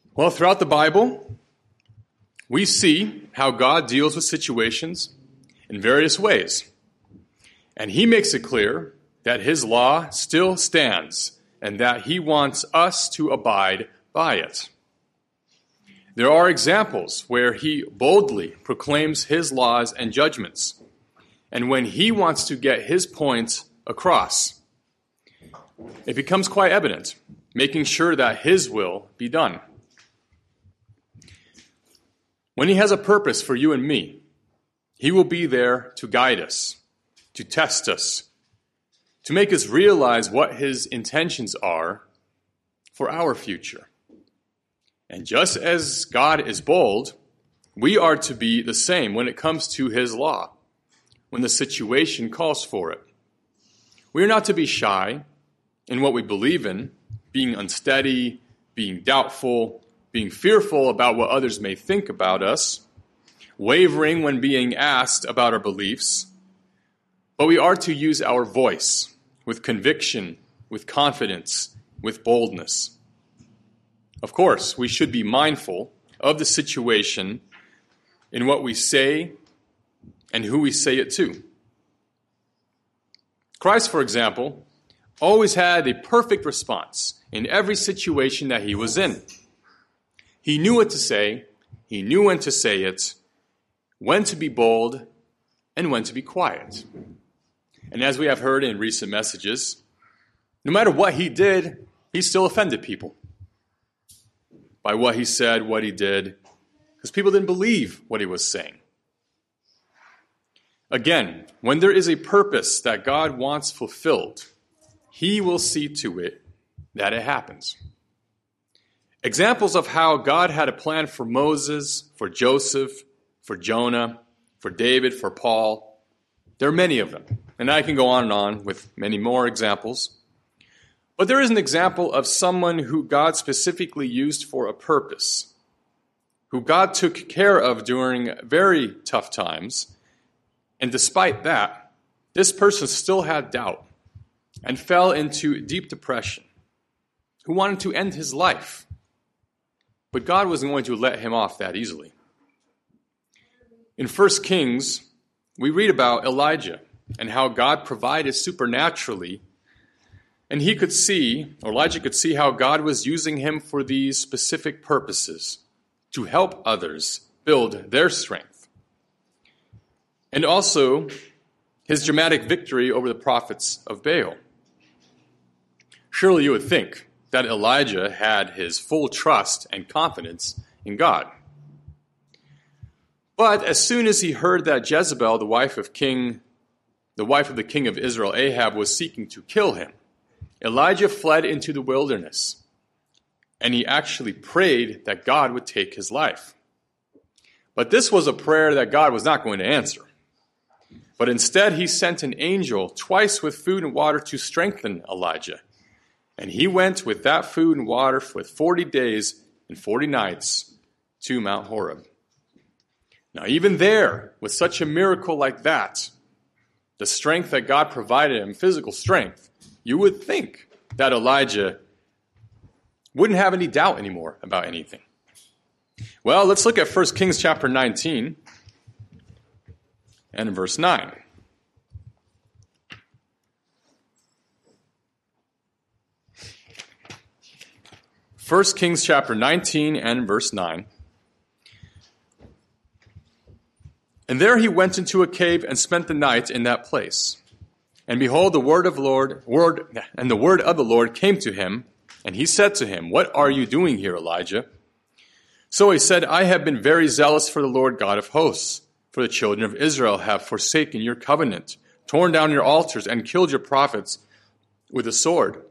Well, throughout the Bible, we see how God deals with situations in various ways. And he makes it clear that his law still stands and that he wants us to abide by it. There are examples where he boldly proclaims his laws and judgments, and when he wants to get his point across, it becomes quite evident, making sure that his will be done. When he has a purpose for you and me, he will be there to guide us, to test us, to make us realize what his intentions are for our future. And just as God is bold, we are to be the same when it comes to his law, when the situation calls for it. We are not to be shy in what we believe in, being unsteady, being doubtful, being fearful about what others may think about us, wavering when being asked about our beliefs. But we are to use our voice with conviction, with confidence, with boldness. Of course, we should be mindful of the situation in what we say and who we say it to. Christ, for example, always had a perfect response in every situation that he was in. He knew what to say, he knew when to say it, when to be bold, and when to be quiet. And as we have heard in recent messages, no matter what he did, he still offended people by what he said, what he did, because people didn't believe what he was saying. Again, when there is a purpose that God wants fulfilled, he will see to it that it happens. Examples of how God had a plan for Moses, for Joseph, for Jonah, for David, for Paul, there are many of them. And I can go on with many more examples. But there is an example of someone who God specifically used for a purpose, who God took care of during very tough times. And despite that, this person still had doubt and fell into deep depression, who wanted to end his life. But God wasn't going to let him off that easily. In 1 Kings, we read about Elijah and how God provided supernaturally. And Elijah could see how God was using him for these specific purposes to help others build their strength. And also his dramatic victory over the prophets of Baal. Surely you would think that Elijah had his full trust and confidence in God. But as soon as he heard that Jezebel, the wife of the king of Israel, Ahab, was seeking to kill him, Elijah fled into the wilderness, and he actually prayed that God would take his life. But this was a prayer that God was not going to answer. But instead, he sent an angel twice with food and water to strengthen Elijah. And he went with that food and water for 40 days and 40 nights to Mount Horeb. Now, even there, with such a miracle like that, the strength that God provided him, physical strength, you would think that Elijah wouldn't have any doubt anymore about anything. Well, let's look at 1 Kings chapter 19 and verse 9. 1 Kings chapter 19 and verse 9. And there he went into a cave and spent the night in that place. And behold, the word of the Lord came to him, and he said to him, "What are you doing here, Elijah?" So he said, "I have been very zealous for the Lord God of hosts, for the children of Israel have forsaken your covenant, torn down your altars, and killed your prophets with a sword.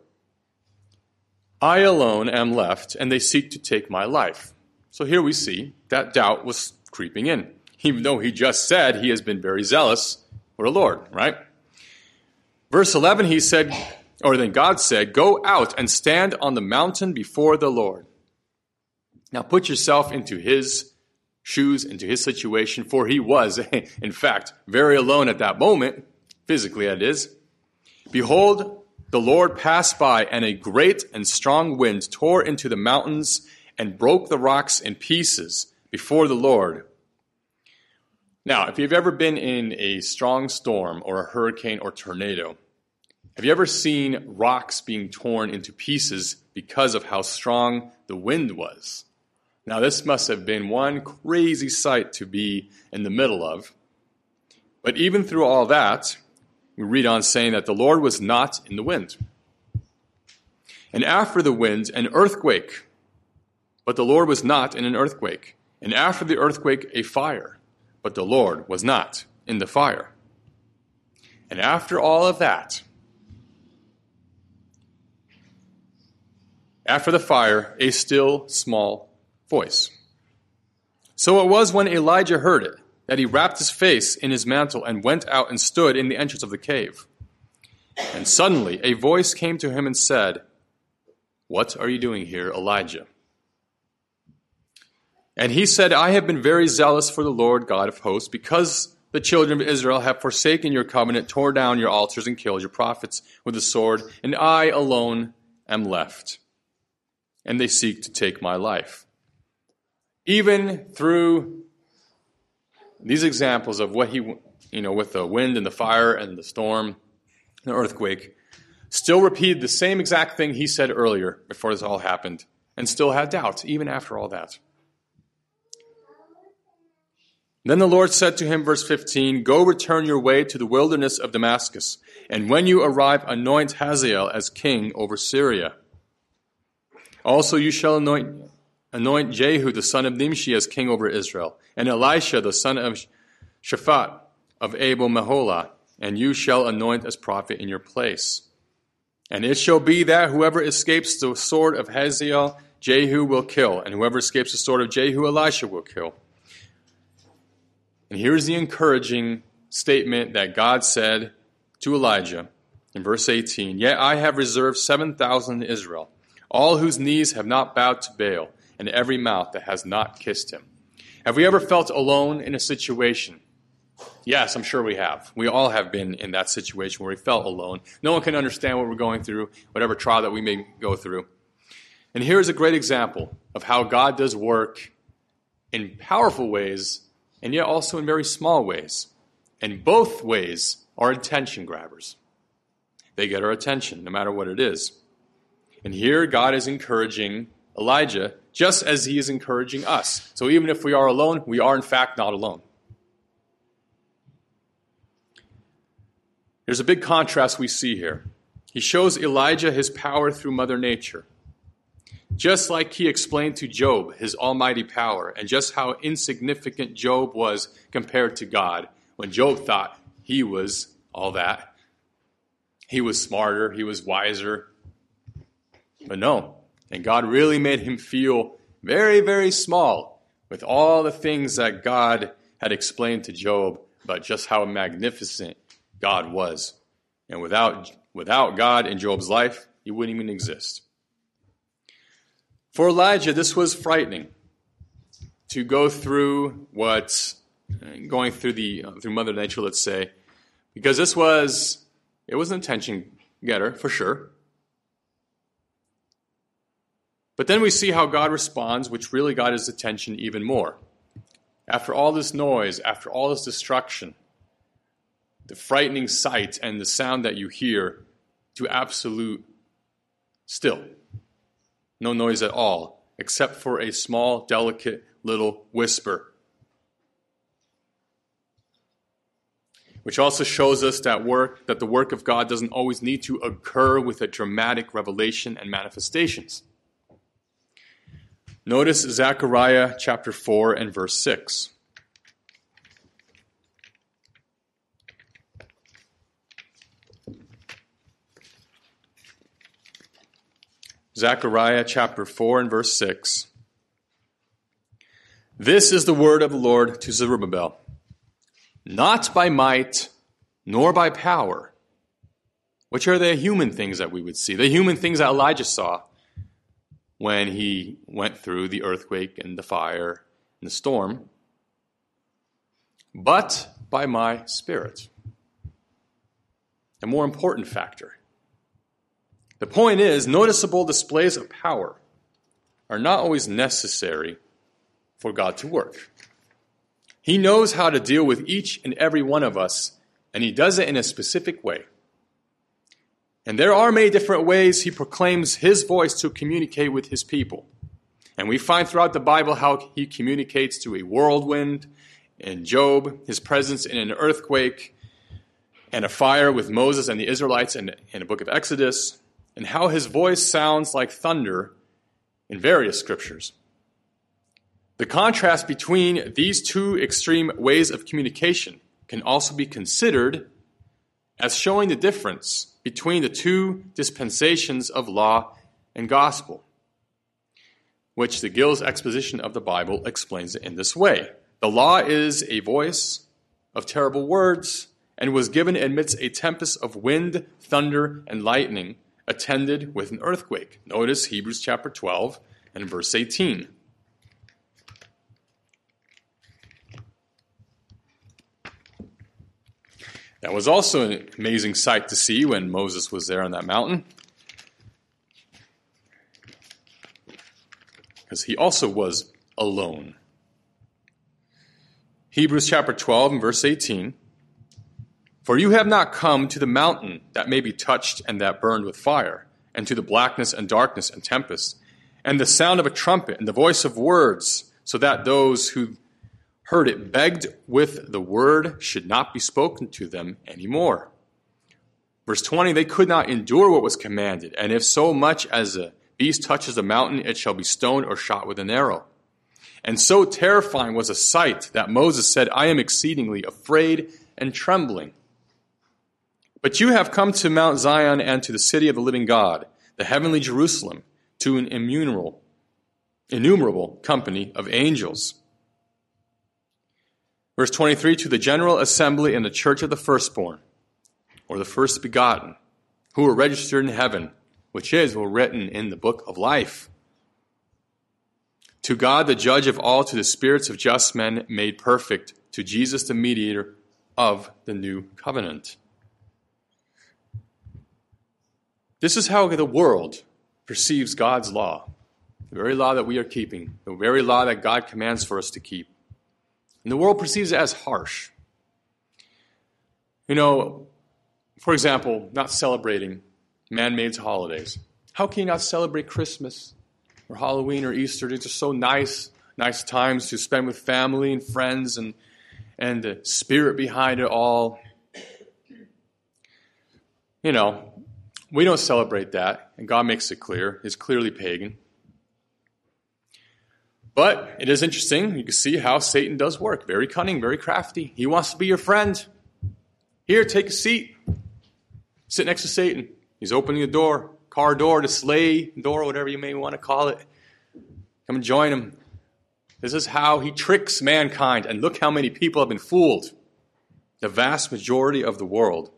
I alone am left, and they seek to take my life." So here we see that doubt was creeping in, even though he just said he has been very zealous for the Lord, right? Verse 11, then God said, "Go out and stand on the mountain before the Lord." Now put yourself into his shoes, into his situation, for he was, in fact, very alone at that moment, physically that is. "Behold, the Lord passed by, and a great and strong wind tore into the mountains and broke the rocks in pieces before the Lord. Now, if you've ever been in a strong storm or a hurricane or tornado, have you ever seen rocks being torn into pieces because of how strong the wind was? Now, this must have been one crazy sight to be in the middle of. But even through all that, we read on saying that the Lord was not in the wind. And after the wind, an earthquake. But the Lord was not in an earthquake. And after the earthquake, a fire. But the Lord was not in the fire. And after all of that, after the fire, a still small voice. So it was when Elijah heard it, that he wrapped his face in his mantle and went out and stood in the entrance of the cave. And suddenly a voice came to him and said, "What are you doing here, Elijah?" And he said, "I have been very zealous for the Lord God of hosts, because the children of Israel have forsaken your covenant, tore down your altars, and killed your prophets with the sword, and I alone am left. And they seek to take my life." Even through these examples of what he, with the wind and the fire and the storm, the earthquake, still repeated the same exact thing he said earlier before this all happened, and still had doubts, even after all that. Then the Lord said to him, verse 15, "Go return your way to the wilderness of Damascus, and when you arrive, anoint Hazael as king over Syria. Also you shall anoint Jehu the son of Nimshi as king over Israel, and Elisha the son of Shaphat of Abel-Meholah, and you shall anoint as prophet in your place. And it shall be that whoever escapes the sword of Hazael, Jehu will kill, and whoever escapes the sword of Jehu, Elisha will kill." And here's the encouraging statement that God said to Elijah in verse 18, "Yet I have reserved 7,000 in Israel, all whose knees have not bowed to Baal, and every mouth that has not kissed him." Have we ever felt alone in a situation? Yes, I'm sure we have. We all have been in that situation where we felt alone. No one can understand what we're going through, whatever trial that we may go through. And here's a great example of how God does work in powerful ways, and yet also in very small ways. And both ways are attention grabbers. They get our attention, no matter what it is. And here God is encouraging Elijah, just as he is encouraging us. So even if we are alone, we are in fact not alone. There's a big contrast we see here. He shows Elijah his power through Mother Nature. Just like he explained to Job his almighty power, and just how insignificant Job was compared to God, when Job thought he was all that. He was smarter, he was wiser. But no, and God really made him feel very, very small with all the things that God had explained to Job about just how magnificent God was. And without God in Job's life, he wouldn't even exist. For Elijah, this was frightening to go through through Mother Nature, let's say, because it was an attention getter for sure. But then we see how God responds, which really got his attention even more. After all this noise, after all this destruction, the frightening sight and the sound that you hear, to absolute still. No noise at all, except for a small, delicate little whisper. Which also shows us that the work of God doesn't always need to occur with a dramatic revelation and manifestations. Notice Zechariah chapter 4 and verse 6. Zechariah chapter 4 and verse 6. "This is the word of the Lord to Zerubbabel. Not by might, nor by power," which are the human things that we would see, the human things that Elijah saw when he went through the earthquake and the fire and the storm, "but by my Spirit." A more important factor. The point is, noticeable displays of power are not always necessary for God to work. He knows how to deal with each and every one of us, and he does it in a specific way. And there are many different ways he proclaims his voice to communicate with his people. And we find throughout the Bible how he communicates to a whirlwind, in Job, his presence in an earthquake, and a fire with Moses and the Israelites in the book of Exodus, and how his voice sounds like thunder in various scriptures. The contrast between these two extreme ways of communication can also be considered as showing the difference between the two dispensations of law and gospel, which the Gill's exposition of the Bible explains it in this way. The law is a voice of terrible words and was given amidst a tempest of wind, thunder, and lightning, attended with an earthquake. Notice Hebrews chapter 12 and verse 18. That was also an amazing sight to see when Moses was there on that mountain, because he also was alone. Hebrews chapter 12 and verse 18. For you have not come to the mountain that may be touched and that burned with fire, and to the blackness and darkness and tempest, and the sound of a trumpet and the voice of words, so that those who heard it begged with the word should not be spoken to them anymore. Verse 20, they could not endure what was commanded, and if so much as a beast touches the mountain, it shall be stoned or shot with an arrow. And so terrifying was the sight that Moses said, I am exceedingly afraid and trembling. But you have come to Mount Zion and to the city of the living God, the heavenly Jerusalem, to an innumerable company of angels. Verse 23, to the general assembly and the church of the firstborn, or the first begotten, who are registered in heaven, which is written in the book of life. To God, the judge of all, to the spirits of just men made perfect, to Jesus, the mediator of the new covenant. This is how the world perceives God's law, the very law that we are keeping, the very law that God commands for us to keep. And the world perceives it as harsh. For example, not celebrating man-made holidays. How can you not celebrate Christmas or Halloween or Easter? These are so nice times to spend with family and friends and the spirit behind it all. We don't celebrate that, and God makes it clear. It's clearly pagan. But it is interesting. You can see how Satan does work. Very cunning, very crafty. He wants to be your friend. Here, take a seat. Sit next to Satan. He's opening the door, car door, the sleigh door, whatever you may want to call it. Come and join him. This is how he tricks mankind. And look how many people have been fooled. The vast majority of the world.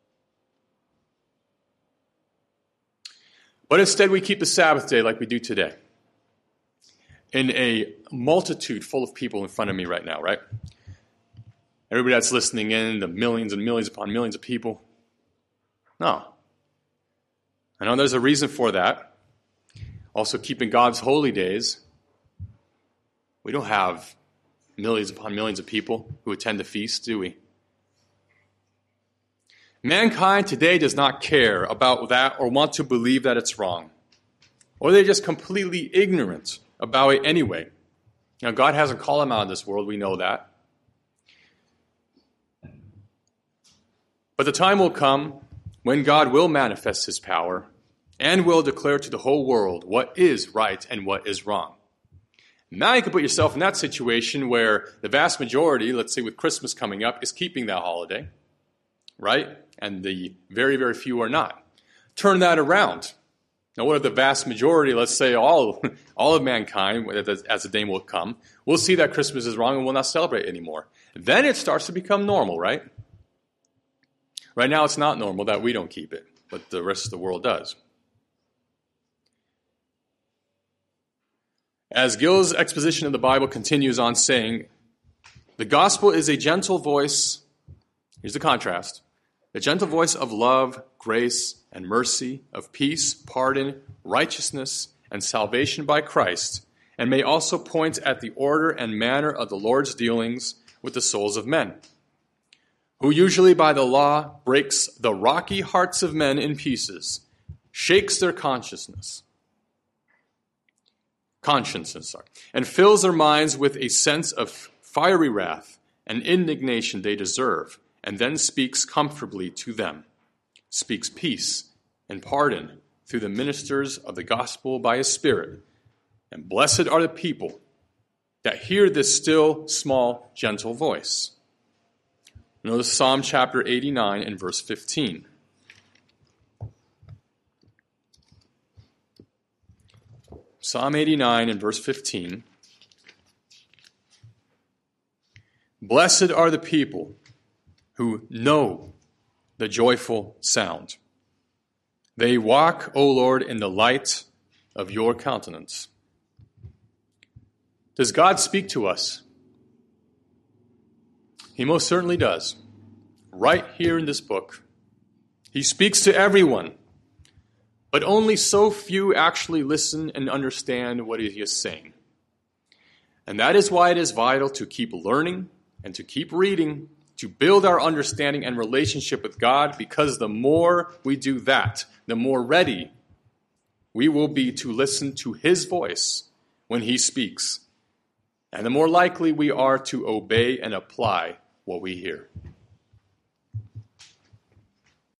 But instead we keep the Sabbath day like we do today. In a multitude full of people in front of me right now, right? Everybody that's listening in, the millions and millions upon millions of people. No. I know there's a reason for that. Also, keeping God's holy days. We don't have millions upon millions of people who attend the feast, do we? Mankind today does not care about that or want to believe that it's wrong. Or they're just completely ignorant about it anyway. Now, God hasn't called them out of this world. We know that. But the time will come when God will manifest his power and will declare to the whole world what is right and what is wrong. Now you can put yourself in that situation where the vast majority, let's say with Christmas coming up, is keeping that holiday, right? And the very, very few are not. Turn that around. Now, what if the vast majority, let's say all of mankind, as the day will come, will see that Christmas is wrong and will not celebrate anymore? Then it starts to become normal, right? Right now it's not normal that we don't keep it, but the rest of the world does. As Gill's exposition of the Bible continues on saying, the gospel is a gentle voice, here's the contrast, a gentle voice of love, grace, and mercy, of peace, pardon, righteousness, and salvation by Christ, and may also point at the order and manner of the Lord's dealings with the souls of men, who usually by the law breaks the rocky hearts of men in pieces, shakes their consciences, and fills their minds with a sense of fiery wrath and indignation they deserve, and then speaks comfortably to them, speaks peace and pardon through the ministers of the gospel by his Spirit. And blessed are the people that hear this still, small, gentle voice. Notice Psalm chapter 89 and verse 15. Psalm 89 and verse 15. Blessed are the people who know the joyful sound. They walk, O Lord, in the light of your countenance. Does God speak to us? He most certainly does. Right here in this book. He speaks to everyone, but only so few actually listen and understand what he is saying. And that is why it is vital to keep learning and to keep reading, to build our understanding and relationship with God, because the more we do that, the more ready we will be to listen to his voice when he speaks, and the more likely we are to obey and apply what we hear.